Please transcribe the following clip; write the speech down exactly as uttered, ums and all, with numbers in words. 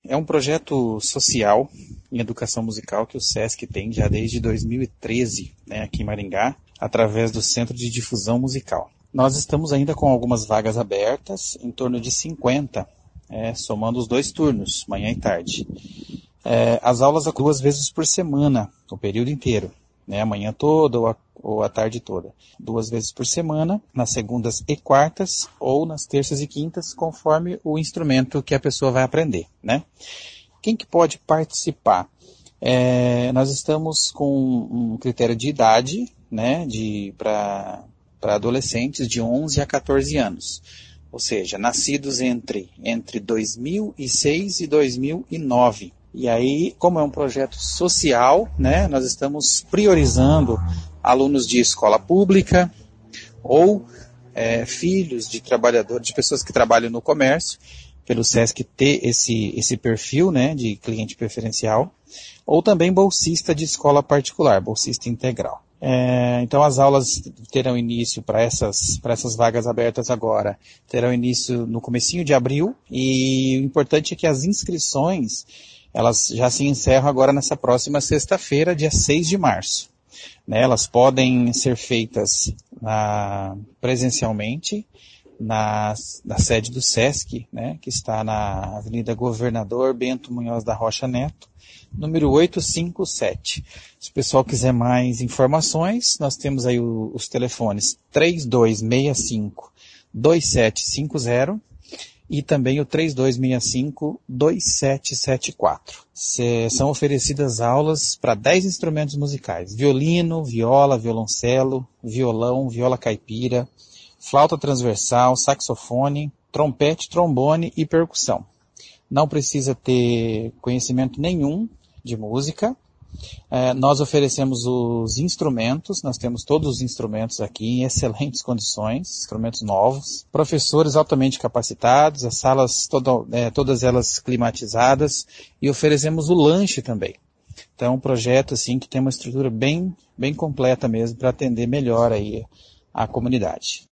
é um projeto social em educação musical que o SESC tem já desde dois mil e treze, né, aqui em Maringá, através do Centro de Difusão Musical. Nós estamos ainda com algumas vagas abertas, em torno de cinquenta, é, somando os dois turnos, manhã e tarde. É, as aulas ocorrem duas vezes por semana, o período inteiro, né, a manhã toda ou a, ou a tarde toda. Duas vezes por semana, nas segundas e quartas, ou nas terças e quintas, conforme o instrumento que a pessoa vai aprender, né? Quem que pode participar? É, nós estamos com um critério de idade, né, de, para adolescentes de onze a quatorze anos. Ou seja, nascidos entre, entre dois mil e seis e dois mil e nove. E aí, como é um projeto social, né, nós estamos priorizando alunos de escola pública ou é, filhos de trabalhadores, de pessoas que trabalham no comércio, pelo SESC ter esse, esse perfil, né, de cliente preferencial, ou também bolsista de escola particular, bolsista integral. É, então as aulas terão início para essas, para essas vagas abertas agora, terão início no comecinho de abril, e o importante é que as inscrições, elas já se encerram agora nessa próxima sexta-feira, dia seis de março. Né, elas podem ser feitas na, presencialmente, Na, na sede do SESC, né, que está na Avenida Governador Bento Munhoz da Rocha Neto, número oitocentos e cinquenta e sete. Se o pessoal quiser mais informações, nós temos aí o, os telefones três dois seis cinco, dois sete cinco zero e também o três dois seis cinco, dois sete sete quatro. Se, são oferecidas aulas para dez instrumentos musicais: violino, viola, violoncelo, violão, viola caipira, flauta transversal, saxofone, trompete, trombone e percussão. Não precisa ter conhecimento nenhum de música. É, nós oferecemos os instrumentos, nós temos todos os instrumentos aqui em excelentes condições, instrumentos novos, professores altamente capacitados, as salas todo, é, todas elas climatizadas, e oferecemos o lanche também. Então, um projeto assim que tem uma estrutura bem, bem completa mesmo para atender melhor aí a comunidade.